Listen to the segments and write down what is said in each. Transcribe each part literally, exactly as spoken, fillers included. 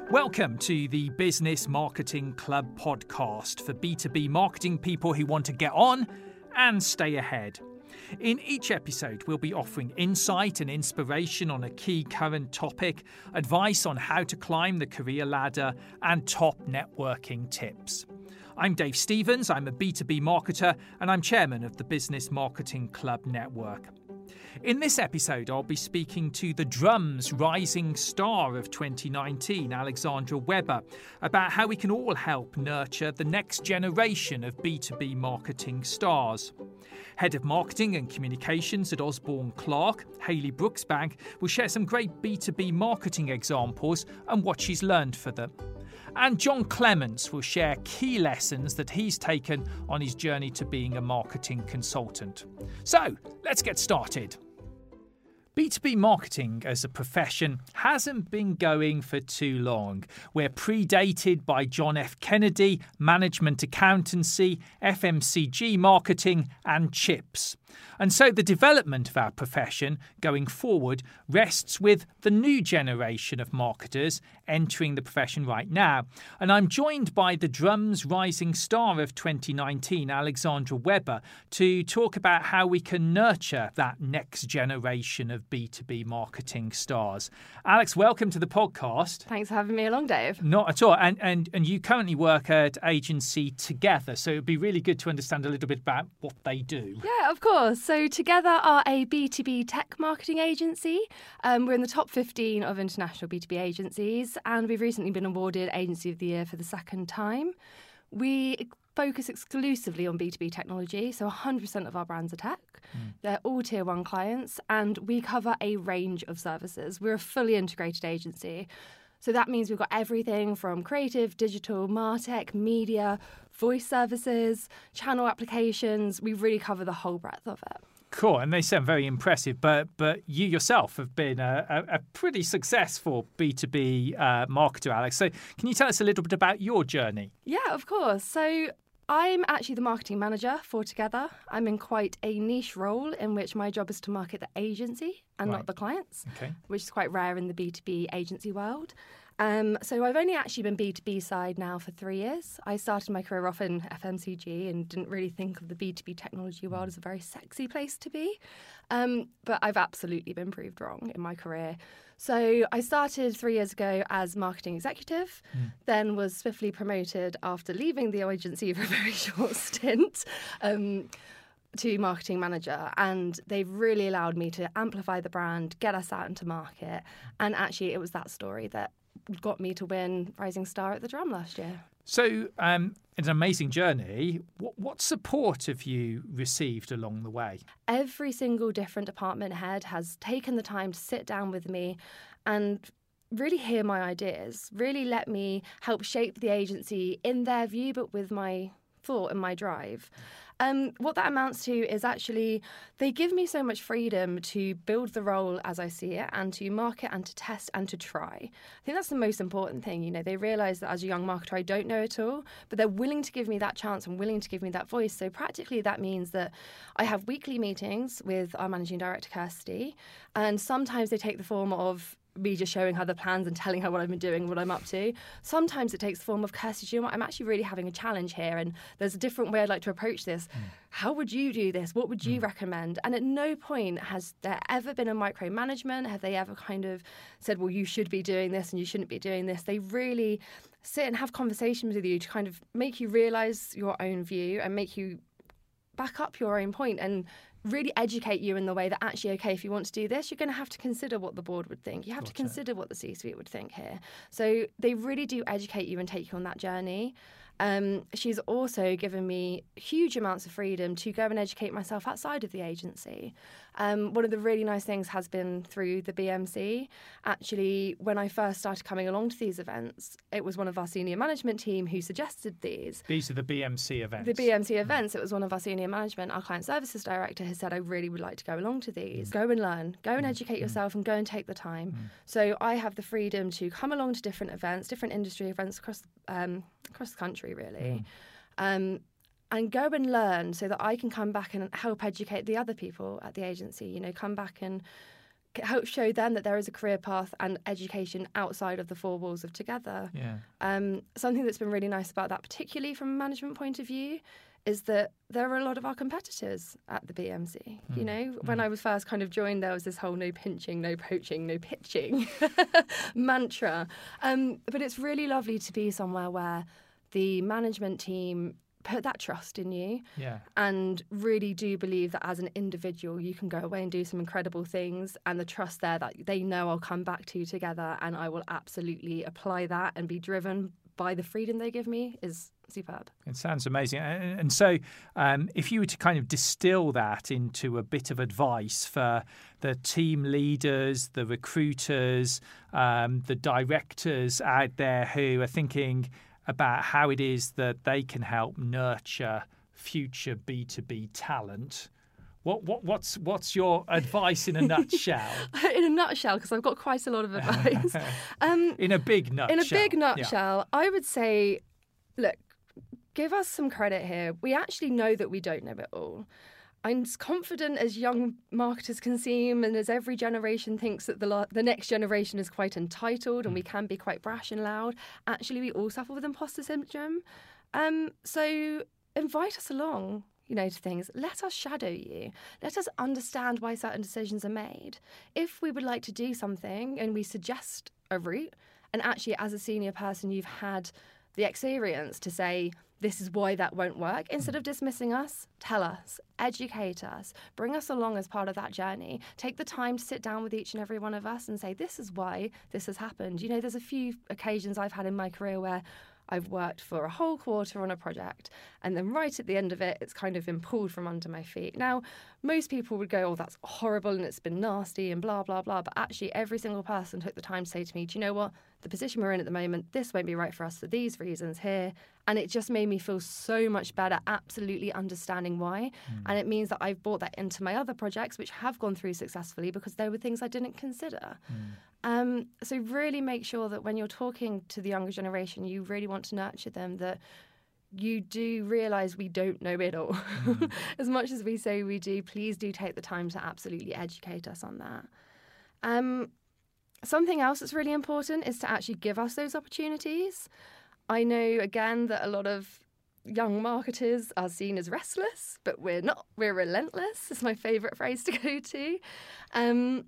Welcome to the Business Marketing Club podcast for B two B marketing people who want to get on and stay ahead. In each episode, we'll be offering insight and inspiration on a key current topic, advice on how to climb the career ladder, and top networking tips. I'm Dave Stevens, I'm a B two B marketer, and I'm chairman of the Business Marketing Club Network. In this episode, I'll be speaking to the Drum's rising star of twenty nineteen, Alexandra Weber, about how we can all help nurture the next generation of B two B marketing stars. Head of Marketing and Communications at Osborne Clarke, Hayley Brooksbank, will share some great B two B marketing examples and what she's learned for them. And John Clements will share key lessons that he's taken on his journey to being a marketing consultant. So, let's get started. B two B marketing as a profession hasn't been going for too long. We're predated by John F. Kennedy, management accountancy, F M C G marketing, and chips. And so the development of our profession going forward rests with the new generation of marketers entering the profession right now. And I'm joined by the Drum's rising star of twenty nineteen, Alexandra Weber, to talk about how we can nurture that next generation of B two B marketing stars. Alex, welcome to the podcast. Thanks for having me along, Dave. Not at all. And, and, and you currently work at Agency Together, so it'd be really good to understand a little bit about what they do. Yeah, of course. So Together are a B two B tech marketing agency. Um, we're in the top fifteen of international B two B agencies, and we've recently been awarded Agency of the Year for the second time. We focus exclusively on B two B technology, so one hundred percent of our brands are tech. Mm. They're all tier one clients, and we cover a range of services. We're a fully integrated agency. So that means we've got everything from creative, digital, MarTech, media, voice services, channel applications. We really cover the whole breadth of it. Cool, and they sound very impressive, but but you yourself have been a, a, a pretty successful B two B uh, marketer, Alex. So can you tell us a little bit about your journey? Yeah, of course. So I'm actually the marketing manager for Together. I'm in quite a niche role in which my job is to market the agency and right. not the clients, okay. which is quite rare in the B two B agency world. Um, so I've only actually been B two B side now for three years. I started my career off in F M C G and didn't really think of the B two B technology world as a very sexy place to be. Um, but I've absolutely been proved wrong in my career. So I started three years ago as marketing executive, mm. then was swiftly promoted after leaving the agency for a very short stint um, to marketing manager. And they've really allowed me to amplify the brand, get us out into market. And actually, it was that story that got me to win Rising Star at the Drum last year. So um, it's an amazing journey. What, what support have you received along the way? Every single different department head has taken the time to sit down with me and really hear my ideas, really let me help shape the agency in their view, but with my thought and my drive. Um, what that amounts to is actually they give me so much freedom to build the role as I see it and to market and to test and to try. I think that's the most important thing. You know, they realise that as a young marketer, I don't know it all, but they're willing to give me that chance and willing to give me that voice. So practically that means that I have weekly meetings with our managing director, Kirsty, and sometimes they take the form of me just showing her the plans and telling her what I've been doing, what I'm up to. Sometimes it takes the form of, Kirsty, do you know what? I'm actually really having a challenge here and there's a different way I'd like to approach this. Mm. How would you do this? What would you mm. recommend? And at no point has there ever been a micromanagement. Have they ever kind of said, well, you should be doing this and you shouldn't be doing this? They really sit and have conversations with you to kind of make you realise your own view and make you back up your own point and really educate you in the way that actually, okay, if you want to do this, you're going to have to consider what the board would think. You have gotcha. to consider what the C-suite would think here. So they really do educate you and take you on that journey. Um, she's also given me huge amounts of freedom to go and educate myself outside of the agency. Um, one of the really nice things has been through the B M C. Actually, when I first started coming along to these events, it was one of our senior management team who suggested these. These are the B M C events? The B M C events. It was one of our senior management, our client services director has said, I really would like to go along to these. Mm. Go and learn. Go and mm. educate yourself and go and take the time. Mm. So I have the freedom to come along to different events, different industry events across um, across the country, really. Mm. Um, and go and learn so that I can come back and help educate the other people at the agency, you know, come back and help show them that there is a career path and education outside of the four walls of Together. Yeah. Um, something that's been really nice about that, particularly from a management point of view, is that there are a lot of our competitors at the B M C. Mm. You know, when mm. I was first kind of joined, there was this whole no pinching, no poaching, no pitching mantra. Um, but it's really lovely to be somewhere where the management team put that trust in you yeah. and really do believe that as an individual you can go away and do some incredible things, and the trust there that they know I'll come back to Together and I will absolutely apply that and be driven by the freedom they give me is superb. It sounds amazing. And, and so um, if you were to kind of distill that into a bit of advice for the team leaders, the recruiters, um, the directors out there who are thinking about how it is that they can help nurture future B two B talent, What what what's what's your advice in a nutshell? In a nutshell, because I've got quite a lot of advice. Um, in a big nutshell. In a big nutshell, yeah. I would say, look, give us some credit here. We actually know that we don't know it all. I'm as confident as young marketers can seem, and as every generation thinks that the la- the next generation is quite entitled, and mm. we can be quite brash and loud. Actually, we all suffer with imposter syndrome. Um, so invite us along, you know, to things. Let us shadow you. Let us understand why certain decisions are made. If we would like to do something and we suggest a route, and actually as a senior person you've had the experience to say, this is why that won't work. Instead of dismissing us, tell us, educate us, bring us along as part of that journey. Take the time to sit down with each and every one of us and say, this is why this has happened. You know, there's a few occasions I've had in my career where I've worked for a whole quarter on a project, and then right at the end of it, it's kind of been pulled from under my feet. Now, most people would go, oh, that's horrible and it's been nasty and blah, blah, blah. But actually, every single person took the time to say to me, do you know what? The position we're in at the moment, this won't be right for us for these reasons here. And it just made me feel so much better, absolutely understanding why. Mm. And it means that I've brought that into my other projects, which have gone through successfully because there were things I didn't consider. Mm. Um, so really make sure that when you're talking to the younger generation, you really want to nurture them, that you do realise we don't know it all. Mm. As much as we say we do, please do take the time to absolutely educate us on that. Um, something else that's really important is to actually give us those opportunities. I know, again, that a lot of young marketers are seen as restless, but we're not. We're relentless. It's my favourite phrase to go to. Um,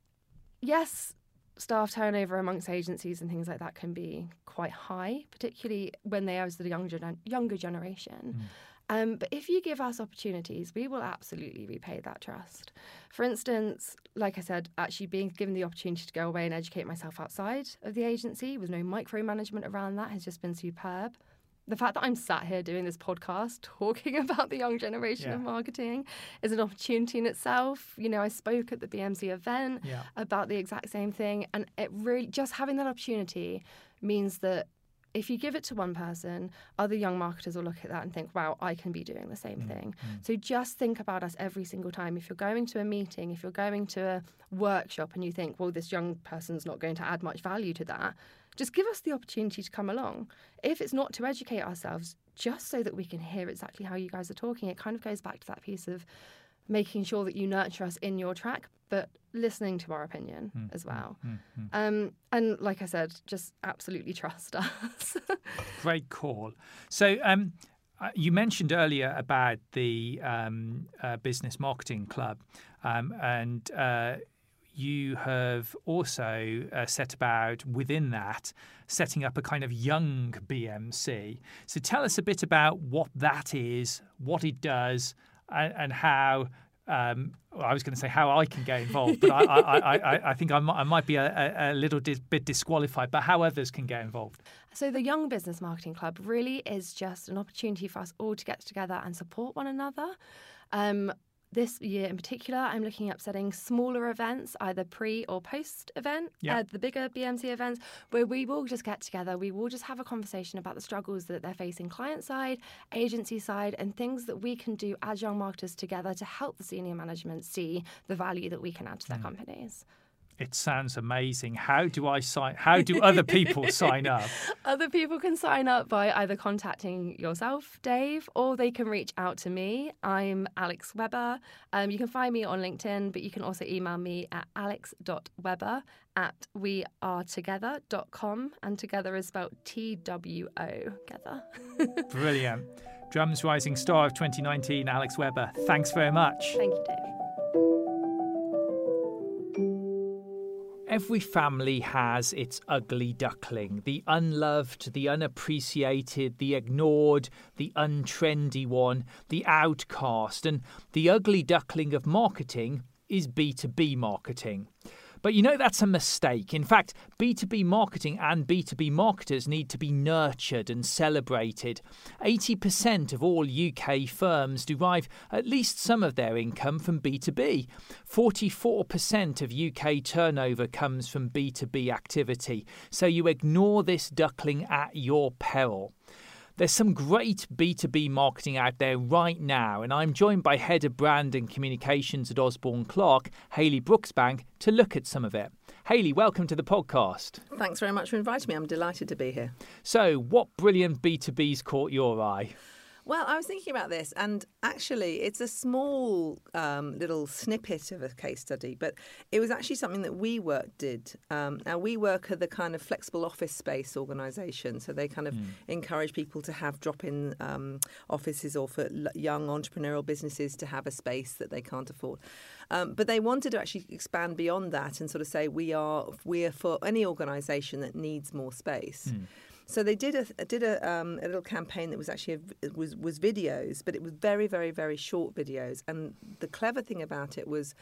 yes, staff turnover amongst agencies and things like that can be quite high, particularly when they are the younger, younger generation. Mm. Um, but if you give us opportunities, we will absolutely repay that trust. For instance, like I said, actually being given the opportunity to go away and educate myself outside of the agency with no micromanagement around that has just been superb. The fact that I'm sat here doing this podcast talking about the young generation yeah. of marketing is an opportunity in itself. You know, I spoke at the B M C event yeah. about the exact same thing. And it really, just having that opportunity means that if you give it to one person, other young marketers will look at that and think, wow, I can be doing the same mm, thing. Mm. So just think about us every single time. If you're going to a meeting, if you're going to a workshop and you think, well, this young person's not going to add much value to that, just give us the opportunity to come along. If it's not to educate ourselves, just so that we can hear exactly how you guys are talking, it kind of goes back to that piece of making sure that you nurture us in your track, but listening to our opinion mm, as well. Mm, mm, um, and like I said, just absolutely trust us. Great call. So um, uh, you mentioned earlier about the um, uh, Business Marketing Club, um, and uh, you have also uh, set about within that setting up a kind of young B M C. So tell us a bit about what that is, what it does, and, and how. Um, well, I was going to say how I can get involved, but I, I, I, I think I might, I might be a, a little dis- bit disqualified. But how others can get involved. So the Young Business Marketing Club really is just an opportunity for us all to get together and support one another. Um, This year in particular, I'm looking at setting smaller events, either pre or post event, yeah. uh, the bigger B M C events, where we will just get together. We will just have a conversation about the struggles that they're facing client side, agency side, and things that we can do as young marketers together to help the senior management see the value that we can add to their mm. companies. It sounds amazing. How do I sign? How do other people sign up? Other people can sign up by either contacting yourself, Dave, or they can reach out to me. I'm Alex Webber. Um, you can find me on LinkedIn, but you can also email me at alex dot webber at we are together dot com, and together is spelled T W O, together. Brilliant. Drums Rising Star of twenty nineteen, Alex Webber. Thanks very much. Thank you, Dave. Every family has its ugly duckling, the unloved, the unappreciated, the ignored, the untrendy one, the outcast. And the ugly duckling of marketing is B two B marketing. But you know that's a mistake. In fact, B two B marketing and B two B marketers need to be nurtured and celebrated. eighty percent of all U K firms derive at least some of their income from B two B. forty-four percent of U K turnover comes from B two B activity. So you ignore this duckling at your peril. There's some great B two B marketing out there right now, and I'm joined by Head of Brand and Communications at Osborne Clarke, Hayley Brooksbank, to look at some of it. Hayley, welcome to the podcast. Thanks very much for inviting me. I'm delighted to be here. So, what brilliant B two Bs caught your eye? Well, I was thinking about this, and actually it's a small um, little snippet of a case study, but it was actually something that WeWork did. Um, now, WeWork are the kind of flexible office space organisation, so they kind of mm. encourage people to have drop-in um, offices, or for young entrepreneurial businesses to have a space that they can't afford. Um, but they wanted to actually expand beyond that and sort of say we are we are for any organisation that needs more space. Mm. So they did a did a, um, a little campaign that was actually a, was was videos, but it was very very very short videos. And the clever thing about it was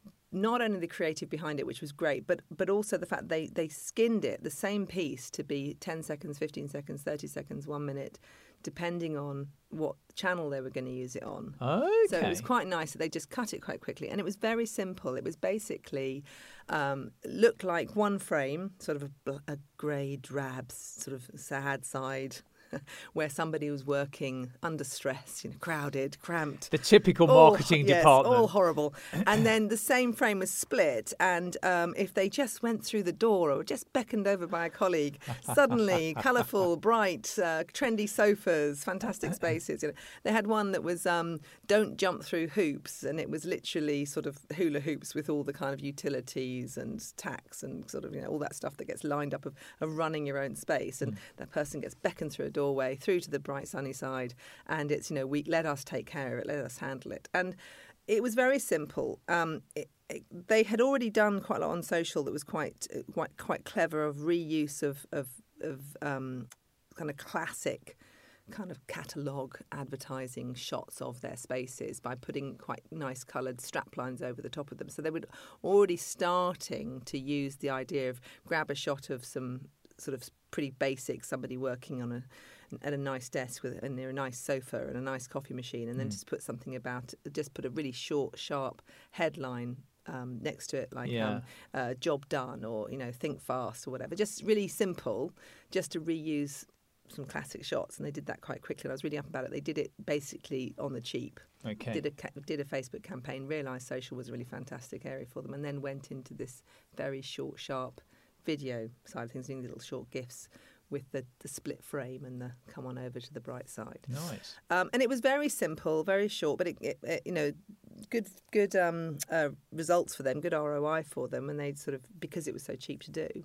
not only the creative behind it, which was great, but but also the fact they they skinned it, the same piece, to be ten seconds, fifteen seconds, thirty seconds, one minute, depending on what channel they were going to use it on. Okay. So it was quite nice that they just cut it quite quickly. And it was very simple. It was basically um, looked like one frame, sort of a, a grey, drab, sort of sad side, where somebody was working under stress, you know, crowded, cramped. The typical marketing all, yes, department. all horrible. And then the same frame was split. And um, if they just went through the door or just beckoned over by a colleague, suddenly colourful, bright, uh, trendy sofas, fantastic spaces. You know, they had one that was um, don't jump through hoops. And it was literally sort of hula hoops with all the kind of utilities and tax and sort of, you know, all that stuff that gets lined up of, of running your own space. And mm. that person gets beckoned through a doorway through to the bright sunny side, and it's, you know, we let us take care of it, let us handle it. And it was very simple. Um, it, it, they had already done quite a lot on social that was quite quite quite clever, of reuse of of, of um, kind of classic kind of catalogue advertising shots of their spaces by putting quite nice coloured strap lines over the top of them. So they were already starting to use the idea of grab a shot of some sort of pretty basic, somebody working on a at a nice desk with and near a nice sofa and a nice coffee machine, and then mm. just put something about, just put a really short, sharp headline um, next to it, like yeah. um, uh, "job done" or, you know, "think fast" or whatever. Just really simple, just to reuse some classic shots, and they did that quite quickly. And I was reading up about it. They did it basically on the cheap. Okay. Did a did a Facebook campaign. Realised social was a really fantastic area for them, and then went into this very short, sharp video side of things, doing little short GIFs with the, the split frame and the come on over to the bright side. Nice. Um, and it was very simple, very short, but it, it, it you know, good good um, uh, results for them, good R O I for them, and they'd sort of, because it was so cheap to do.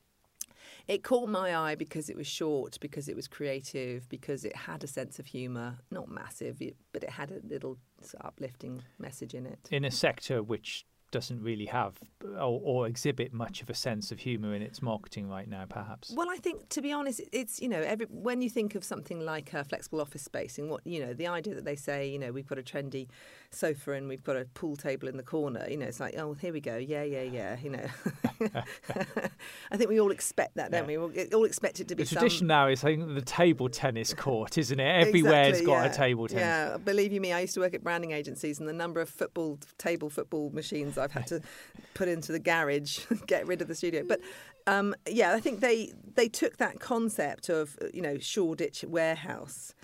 It caught my eye because it was short, because it was creative, because it had a sense of humour, not massive, but it had a little uplifting message in it. In a sector which doesn't really have or, or exhibit much of a sense of humour in its marketing right now, perhaps. Well, I think, to be honest, it's, you know, every, when you think of something like a flexible office space, and what, you know, the idea that they say, you know, we've got a trendy sofa and we've got a pool table in the corner, you know, it's like, oh, here we go, yeah, yeah, yeah, you know. I think we all expect that, don't yeah. we? We all expect it to be the tradition some... now is, I think, the table tennis court, isn't it? Everywhere's exactly, got yeah. a table tennis. Yeah, believe you me, I used to work at branding agencies, and the number of football table football machines I've had to put into the garage, get rid of the studio. But um, yeah, I think they they took that concept of, you know, Shoreditch warehouse,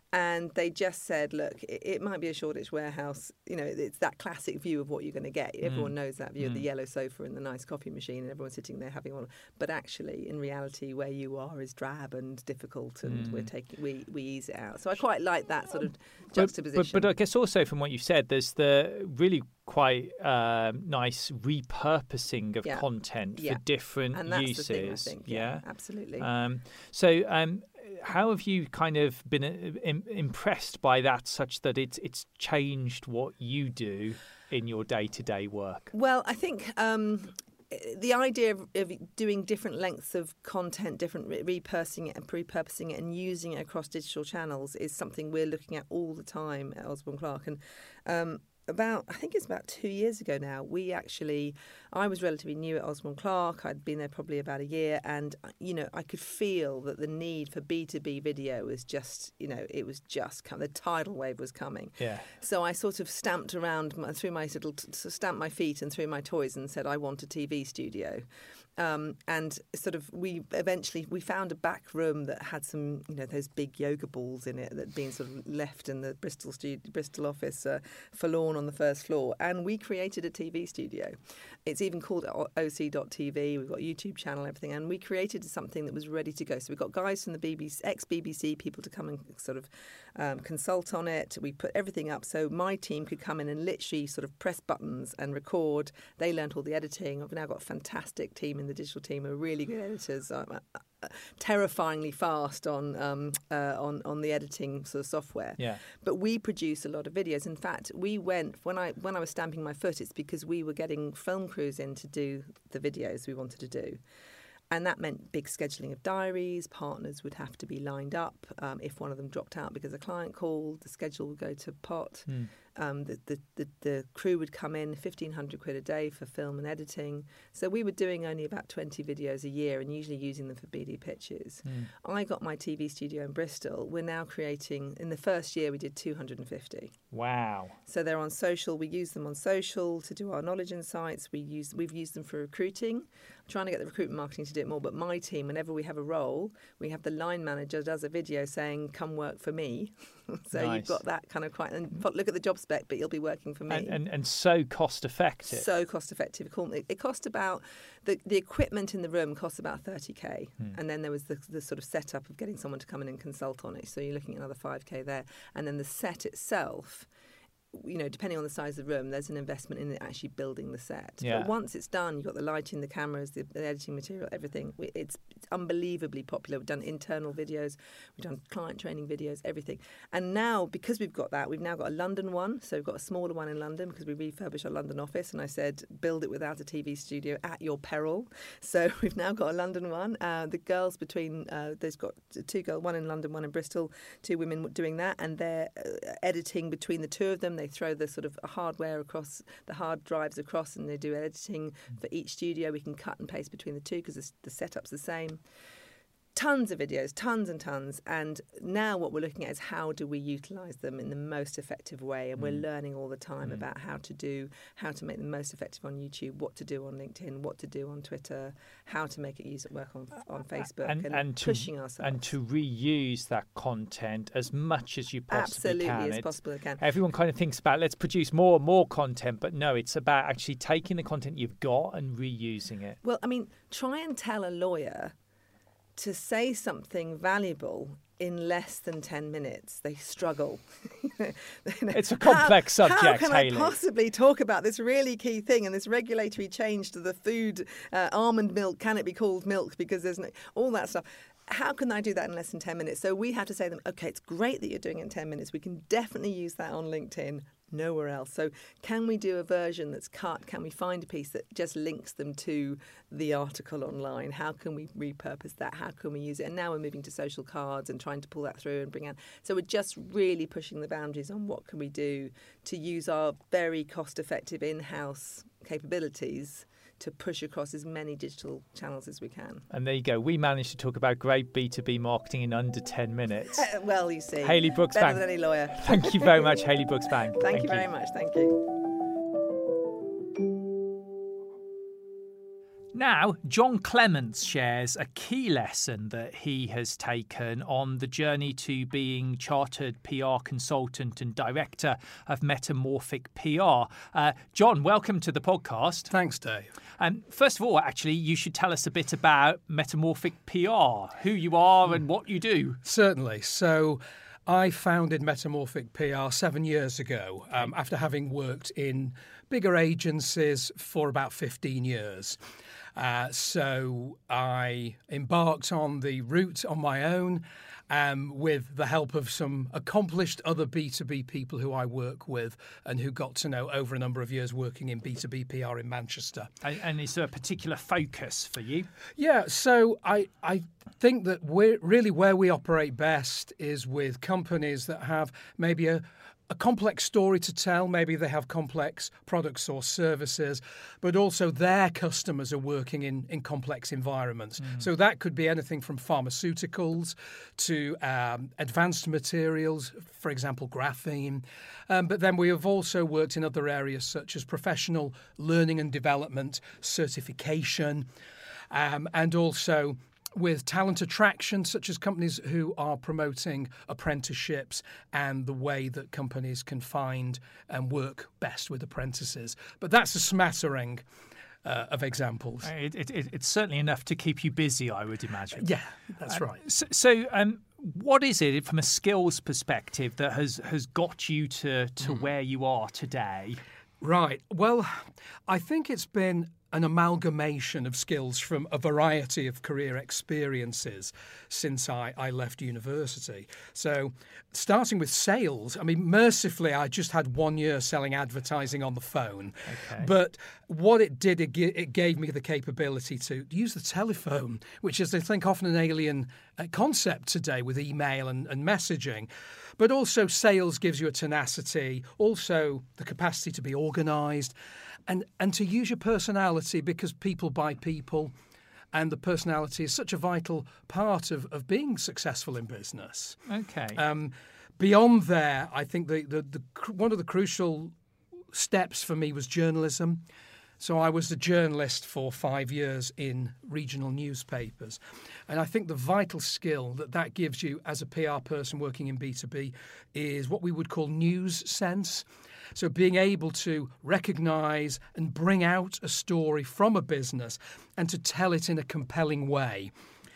And they just said, look, it, it might be a Shoreditch warehouse. You know, it's that classic view of what you're going to get. Everyone mm. knows that view mm. of the yellow sofa and the nice coffee machine and everyone sitting there having one. But actually, in reality, where you are is drab and difficult, and mm. we're taking we, we ease it out. So I quite like that sort of juxtaposition. But, but, but I guess also from what you said, there's the really quite um, nice repurposing of yeah. content yeah. for different and that's uses. The thing, I think. Yeah, yeah? absolutely. Um, so. Um, How have you kind of been uh, impressed by that, such that it's it's changed what you do in your day-to-day work? Well, I think um, the idea of, of doing different lengths of content, different re- repurposing it and repurposing it and using it across digital channels is something we're looking at all the time at Osborne Clarke. And um, about, I think it's about two years ago now, we actually, I was relatively new at Osborne Clarke. I'd been there probably about a year, and, you know, I could feel that the need for B two B video was just, you know, it was just, the tidal wave was coming. Yeah. So I sort of stamped around, threw my little, stamped my feet and threw my toys and said, I want a T V studio. Um, and sort of we eventually we found a back room that had some, you know, those big yoga balls in it that had been sort of left in the Bristol studio, Bristol office uh, forlorn on the first floor, and we created a T V studio. It's even called O C dot T V. We've got a YouTube channel, everything, and we created something that was ready to go. So we got guys from the B B C, ex-B B C people to come and sort of um, consult on it. We put everything up so my team could come in and literally sort of press buttons and record. They learned all the editing. I've now got a fantastic team in the digital team, are really good editors, uh, uh, terrifyingly fast on um, uh, on on the editing sort of software. Yeah. But we produce a lot of videos. In fact, we went when I when I was stamping my foot, it's because we were getting film crews in to do the videos we wanted to do. And that meant big scheduling of diaries. Partners would have to be lined up. Um, if one of them dropped out because a client called, the schedule would go to pot. Mm. Um, the, the, the, the crew would come in, fifteen hundred quid a day for film and editing. So we were doing only about twenty videos a year and usually using them for B D pitches. Mm. I got my T V studio in Bristol. We're now creating, in the first year we did two hundred fifty. Wow. So they're on social. We use them on social to do our knowledge insights. We use, we've used them for recruiting. I'm trying to get the recruitment marketing to do it more. But my team, whenever we have a role, we have the line manager does a video saying, come work for me. So nice. You've got that kind of quite, and look at the job spec, but you'll be working for me. And, and, and so cost effective. So cost effective. It cost about, the, the equipment in the room cost about thirty K. Hmm. And then there was the, the sort of setup of getting someone to come in and consult on it. So you're looking at another five K there. And then the set itself, you know, depending on the size of the room, there's an investment in actually building the set. Yeah. But once it's done, you've got the lighting, the cameras, the, the editing material, everything. It's, it's unbelievably popular. We've done internal videos, we've done client training videos, everything. And now, because we've got that, we've now got a London one. So we've got a smaller one in London because we refurbished our London office. And I said, build it without a T V studio at your peril. So we've now got a London one. Uh, the girls between, uh, there's got two girls, one in London, one in Bristol, two women doing that. And they're uh, editing between the two of them. They throw the sort of hardware across, the hard drives across, and they do editing for each studio. We can cut and paste between the two because the, the setup's the same. Tons of videos, tons and tons. And now what we're looking at is how do we utilise them in the most effective way. And mm. we're learning all the time mm. about how to do, how to make them most effective on YouTube, what to do on LinkedIn, what to do on Twitter, how to make it use it work on on Facebook, and, and, and pushing to, ourselves. And to reuse that content as much as you possibly Absolutely can. Absolutely as it's, possible you can. Everyone kind of thinks about let's produce more and more content, but no, it's about actually taking the content you've got and reusing it. Well, I mean, try and tell a lawyer to say something valuable in less than ten minutes. They struggle. It's a complex how, subject, How can Hayley. I possibly talk about this really key thing and this regulatory change to the food, uh, almond milk, can it be called milk because there's no, all that stuff. How can I do that in less than ten minutes? So we have to say to them, OK, it's great that you're doing it in ten minutes. We can definitely use that on LinkedIn. Nowhere else. So can we do a version that's cut? Can we find a piece that just links them to the article online? How can we repurpose that? How can we use it? And now we're moving to social cards and trying to pull that through and bring out. So we're just really pushing the boundaries on what can we do to use our very cost-effective in-house capabilities to push across as many digital channels as we can. And there you go. We managed to talk about great B two B marketing in under ten minutes. Well, you see. Hayley Brooks Better Bank. than any lawyer. Thank you very much, Hayley Brooks Bank. Thank, Thank you very you. much. Thank you. Now, John Clements shares a key lesson that he has taken on the journey to being Chartered P R Consultant and Director of Metamorphic P R. Uh, John, welcome to the podcast. Thanks, Dave. Um, first of all, actually, you should tell us a bit about Metamorphic P R, who you are and what you do. Certainly. So I founded Metamorphic P R seven years ago um, after having worked in bigger agencies for about fifteen years. Uh, so I embarked on the route on my own um, with the help of some accomplished other B two B people who I work with and who got to know over a number of years working in B two B P R in Manchester. And, and is there a particular focus for you? Yeah, so I, I think that we're really where we operate best is with companies that have maybe a A complex story to tell. Maybe they have complex products or services, but also their customers are working in, in complex environments. Mm. So that could be anything from pharmaceuticals to um, advanced materials, for example, graphene. Um, but then we have also worked in other areas such as professional learning and development, certification, um, and also with talent attraction, such as companies who are promoting apprenticeships and the way that companies can find and work best with apprentices. But that's a smattering uh, of examples. It, it, it, it's certainly enough to keep you busy, I would imagine. Yeah, that's uh, right. So, so um, what is it from a skills perspective that has, has got you to, to mm. where you are today? Right. Well, I think it's been an amalgamation of skills from a variety of career experiences since I, I left university. So starting with sales, I mean, mercifully, I just had one year selling advertising on the phone. Okay. But what it did, it, g- it gave me the capability to use the telephone, which is, I think, often an alien uh, concept today with email and, and messaging. But also sales gives you a tenacity, also the capacity to be organised, and, and to use your personality, because people buy people, and the personality is such a vital part of, of being successful in business. Okay. Um, beyond there, I think the, the, the one of the crucial steps for me was journalism. So I was a journalist for five years in regional newspapers. And I think the vital skill that that gives you as a P R person working in B two B is what we would call news sense. So being able to recognise and bring out a story from a business and to tell it in a compelling way.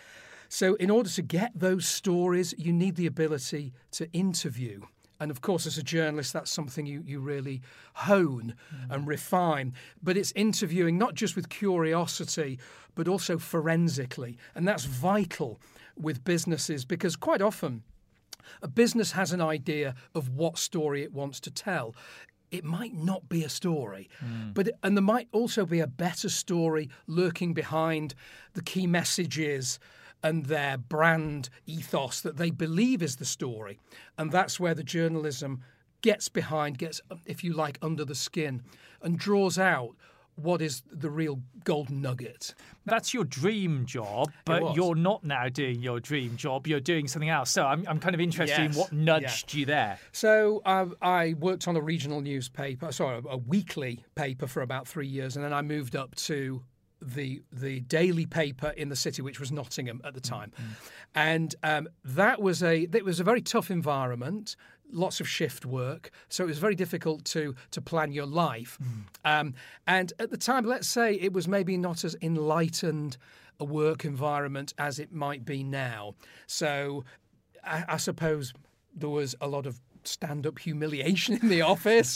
So in order to get those stories, you need the ability to interview. And of course, as a journalist, that's something you, you really hone mm. and refine. But it's interviewing not just with curiosity, but also forensically. And that's vital with businesses, because quite often a business has an idea of what story it wants to tell. It might not be a story, mm. but and there might also be a better story lurking behind the key messages and their brand ethos that they believe is the story. And that's where the journalism gets behind, gets, if you like, under the skin and draws out what is the real golden nugget. That's your dream job, but you're not now doing your dream job. You're doing something else. So I'm I'm kind of interested yes. in what nudged yeah. you there. So uh, I worked on a regional newspaper, sorry, a weekly paper for about three years, and then I moved up to the the daily paper in the city, which was Nottingham at the time. Mm-hmm. And um, that was a it was a very tough environment. Lots of shift work, so it was very difficult to to plan your life. Mm. Um, and at the time, let's say it was maybe not as enlightened a work environment as it might be now. So I, I suppose there was a lot of stand-up humiliation in the office,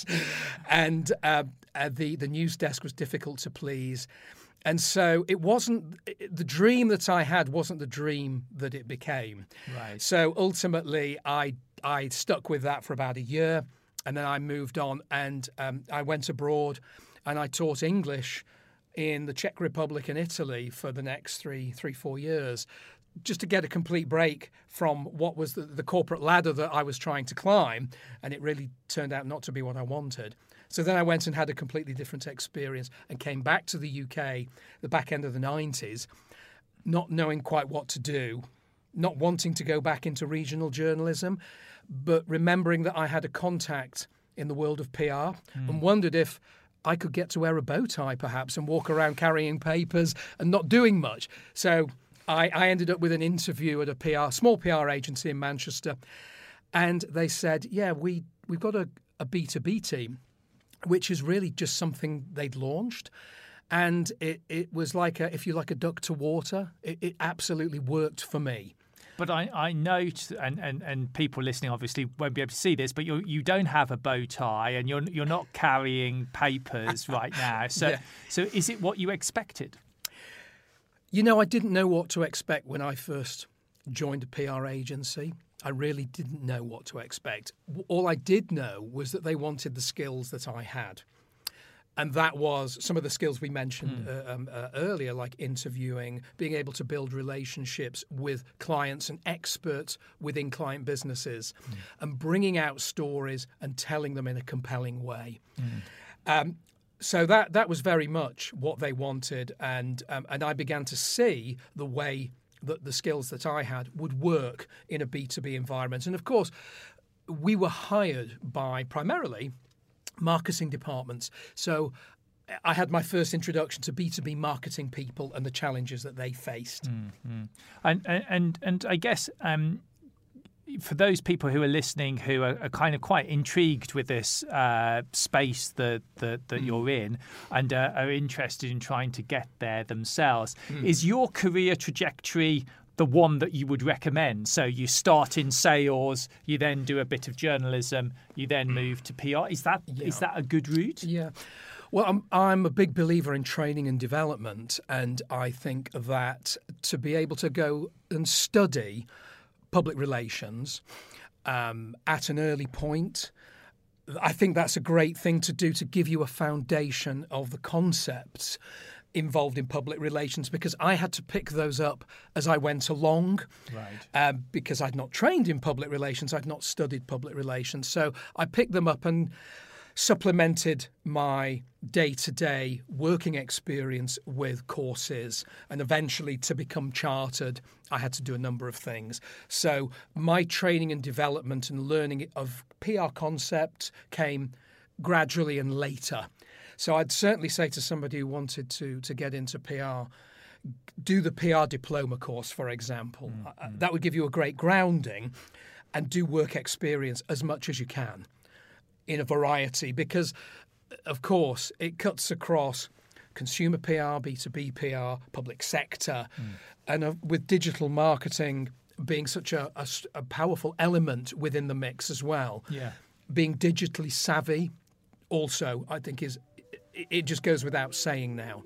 and uh, uh, the the news desk was difficult to please. And so it wasn't the dream that I had wasn't the dream that it became. Right. So ultimately, I I stuck with that for about a year, and then I moved on, and um, I went abroad, and I taught English in the Czech Republic and Italy for the next three three four years, just to get a complete break from what was the, the corporate ladder that I was trying to climb, and it really turned out not to be what I wanted. So then I went and had a completely different experience and came back to the U K, the back end of the nineties, not knowing quite what to do, not wanting to go back into regional journalism, but remembering that I had a contact in the world of P R mm. and wondered if I could get to wear a bow tie perhaps and walk around carrying papers and not doing much. So I, I ended up with an interview at a P R, small P R agency in Manchester, and they said, yeah, we, we've got a, a B two B team, which is really just something they'd launched. And it, it was like, a, if you like, a duck to water. It, it absolutely worked for me. But I, I note, and, and, and people listening obviously won't be able to see this, but you you don't have a bow tie and you're you're not carrying papers right now. So Yeah. so is it what you expected? You know, I didn't know what to expect when I first joined a P R agency. I really didn't know what to expect. All I did know was that they wanted the skills that I had. And that was some of the skills we mentioned mm. uh, um, uh, earlier, like interviewing, being able to build relationships with clients and experts within client businesses, mm. and bringing out stories and telling them in a compelling way. Mm. Um, so that that was very much what they wanted, and um, and I began to see the way that the skills that I had would work in a B two B environment. And of course, we were hired by primarily marketing departments. So I had my first introduction to B two B marketing people and the challenges that they faced. Mm-hmm. And, and and I guess um, for those people who are listening who are, are kind of quite intrigued with this uh, space that that, that mm. you're in and uh, are interested in trying to get there themselves, mm. is your career trajectory the one that you would recommend? So you start in sales, you then do a bit of journalism, you then move to P R. Is that yeah. is that a good route? Yeah. Well, I'm, I'm a big believer in training and development, and I think that to be able to go and study public relations um, at an early point, I think that's a great thing to do to give you a foundation of the concepts involved in public relations, because I had to pick those up as I went along. Right. Um, because I'd not trained in public relations, I'd not studied public relations. So I picked them up and supplemented my day-to-day working experience with courses, and eventually to become chartered, I had to do a number of things. So my training and development and learning of P R concepts came gradually and later. So I'd certainly say to somebody who wanted to to get into P R, do the P R diploma course, for example. Mm-hmm. That would give you a great grounding, and do work experience as much as you can in a variety, because, of course, it cuts across consumer P R, B two B P R, public sector, mm. and uh, with digital marketing being such a, a, a powerful element within the mix as well. Yeah. Being digitally savvy also, I think, is it just goes without saying now.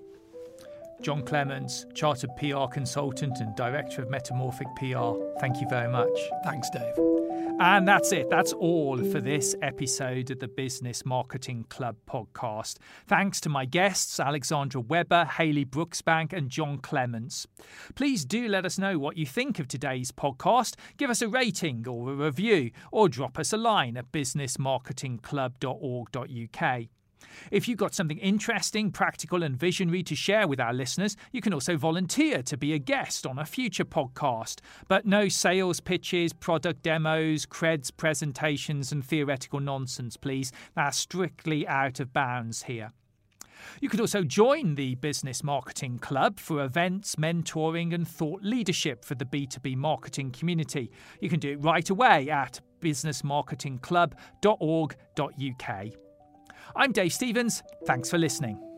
John Clements, Chartered P R Consultant and Director of Metamorphic P R, thank you very much. Thanks, Dave. And that's it. That's all for this episode of the Business Marketing Club podcast. Thanks to my guests, Alexandra Webber, Hayley Brooksbank and John Clements. Please do let us know what you think of today's podcast. Give us a rating or a review, or drop us a line at business marketing club dot org dot U K. If you've got something interesting, practical and visionary to share with our listeners, you can also volunteer to be a guest on a future podcast. But no sales pitches, product demos, creds presentations and theoretical nonsense, please. That's strictly out of bounds here. You could also join the Business Marketing Club for events, mentoring and thought leadership for the B two B marketing community. You can do it right away at business marketing club dot org dot U K. I'm Dave Stevens. Thanks for listening.